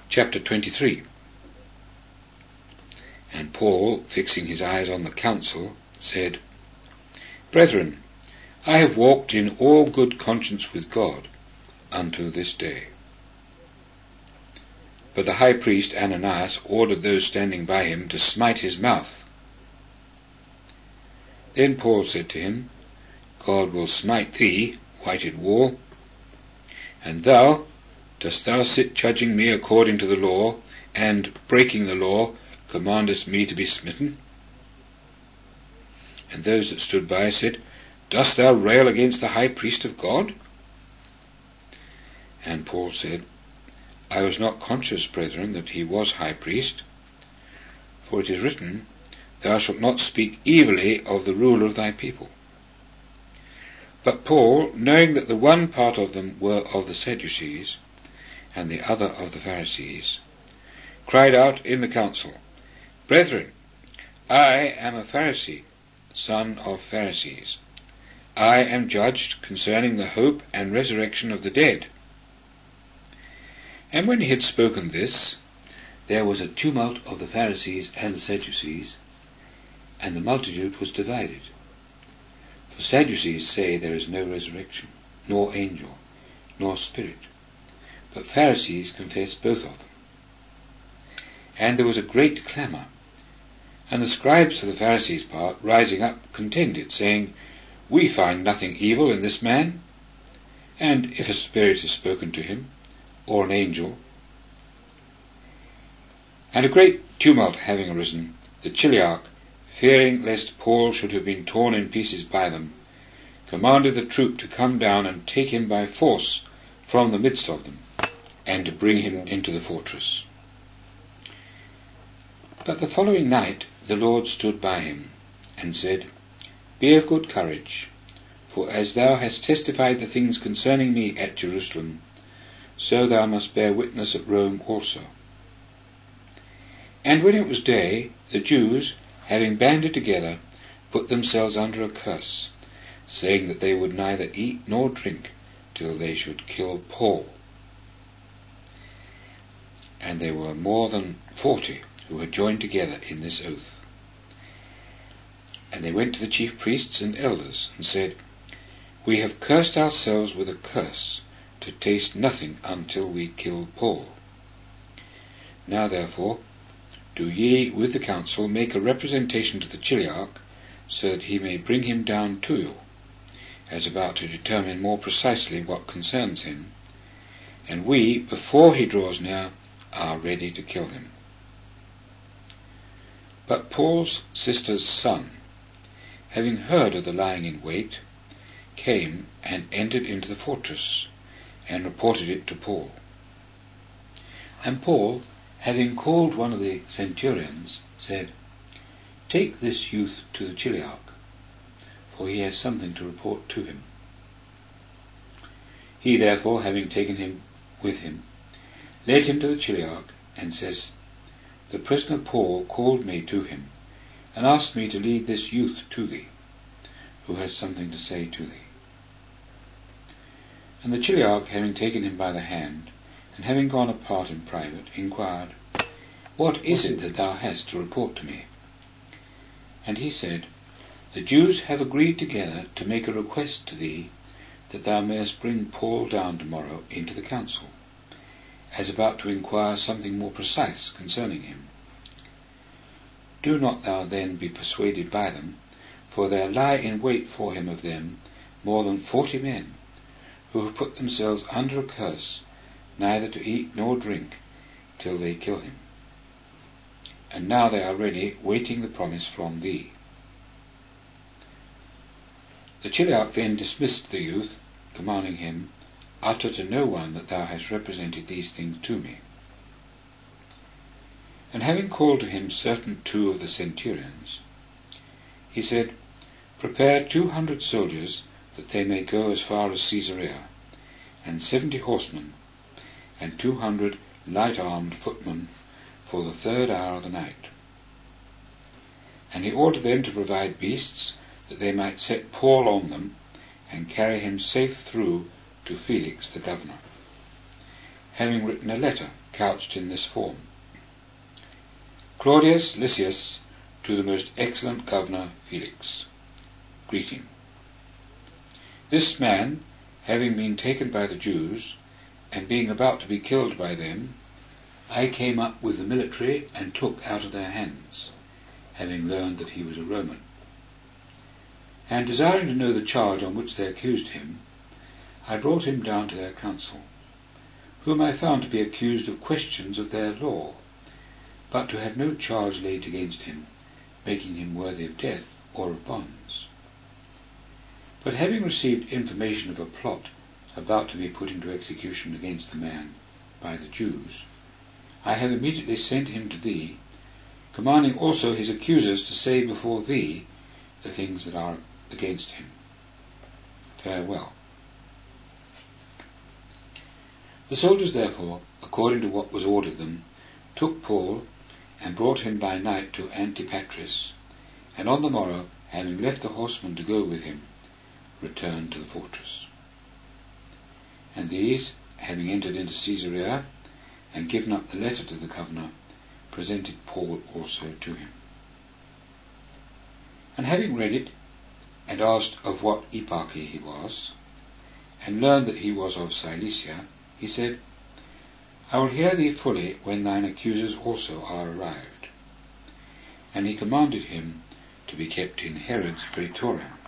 Chapter 23. And Paul, fixing his eyes on the council, said, Brethren, I have walked in all good conscience with God unto this day. But the high priest Ananias ordered those standing by him to smite his mouth. Then Paul said to him, God will smite thee, whited wall. And thou, dost thou sit judging me according to the law, and, breaking the law, commandest me to be smitten? And those that stood by said, Dost thou rail against the high priest of God? And Paul said, I was not conscious, brethren, that he was high priest. For it is written, Thou shalt not speak evilly of the ruler of thy people. But Paul, knowing that the one part of them were of the Sadducees, and the other of the Pharisees, cried out in the council, Brethren, I am a Pharisee, son of Pharisees. I am judged concerning the hope and resurrection of the dead. And when he had spoken this, there was a tumult of the Pharisees and the Sadducees, and the multitude was divided. For Sadducees say there is no resurrection, nor angel, nor spirit, but Pharisees confess both of them. And there was a great clamour, and the scribes for the Pharisees' part, rising up, contended, saying, We find nothing evil in this man, and if a spirit is spoken to him, or an angel. And a great tumult having arisen, the Chiliarch, fearing lest Paul should have been torn in pieces by them, commanded the troop to come down and take him by force from the midst of them, and to bring him into the fortress. But the following night the Lord stood by him, and said, Be of good courage, for as thou hast testified the things concerning me at Jerusalem, so thou must bear witness at Rome also. And when it was day, the Jews, having banded together, put themselves under a curse, saying that they would neither eat nor drink till they should kill Paul. And there were more than 40 who had joined together in this oath. And they went to the chief priests and elders, and said, We have cursed ourselves with a curse, to taste nothing until we kill Paul. Now therefore, do ye with the council make a representation to the Chiliarch, so that he may bring him down to you, as about to determine more precisely what concerns him, and we, before he draws near, are ready to kill him. But Paul's sister's son, having heard of the lying in wait, came and entered into the fortress, and reported it to Paul. And Paul, having called one of the centurions, said, Take this youth to the Chiliarch, for he has something to report to him. He therefore, having taken him with him, led him to the Chiliarch, and says, The prisoner Paul called me to him, and asked me to lead this youth to thee, who has something to say to thee. And the Chiliarch, having taken him by the hand, and having gone apart in private, inquired, What is it that thou hast to report to me? And he said, The Jews have agreed together to make a request to thee, that thou mayest bring Paul down tomorrow into the council, as about to inquire something more precise concerning him. Do not thou then be persuaded by them, for there lie in wait for him of them more than 40 men, who have put themselves under a curse, neither to eat nor drink, till they kill him. And now they are ready, waiting the promise from thee. The Chiliarch then dismissed the youth, commanding him, Utter to no one that thou hast represented these things to me. And having called to him certain 2 of the centurions, he said, Prepare 200 soldiers, that they may go as far as Caesarea, and 70 horsemen, and 200 light-armed footmen, for the 3rd hour of the night. And he ordered them to provide beasts, that they might set Paul on them, and carry him safe through to Felix the governor, having written a letter couched in this form: Claudius Lysias, to the most excellent Governor Felix, greeting. This man, having been taken by the Jews, and being about to be killed by them, I came up with the military and took out of their hands, having learned that he was a Roman. And desiring to know the charge on which they accused him, I brought him down to their council, whom I found to be accused of questions of their law, but to have no charge laid against him, making him worthy of death or of bonds. But having received information of a plot about to be put into execution against the man by the Jews, I have immediately sent him to thee, commanding also his accusers to say before thee the things that are against him. Farewell. The soldiers therefore, according to what was ordered them, took Paul, and brought him by night to Antipatris, and on the morrow, having left the horsemen to go with him, returned to the fortress. And these, having entered into Caesarea, and given up the letter to the governor, presented Paul also to him. And having read it, and asked of what eparchy he was, and learned that he was of Cilicia, he said, I will hear thee fully when thine accusers also are arrived. And he commanded him to be kept in Herod's praetorium.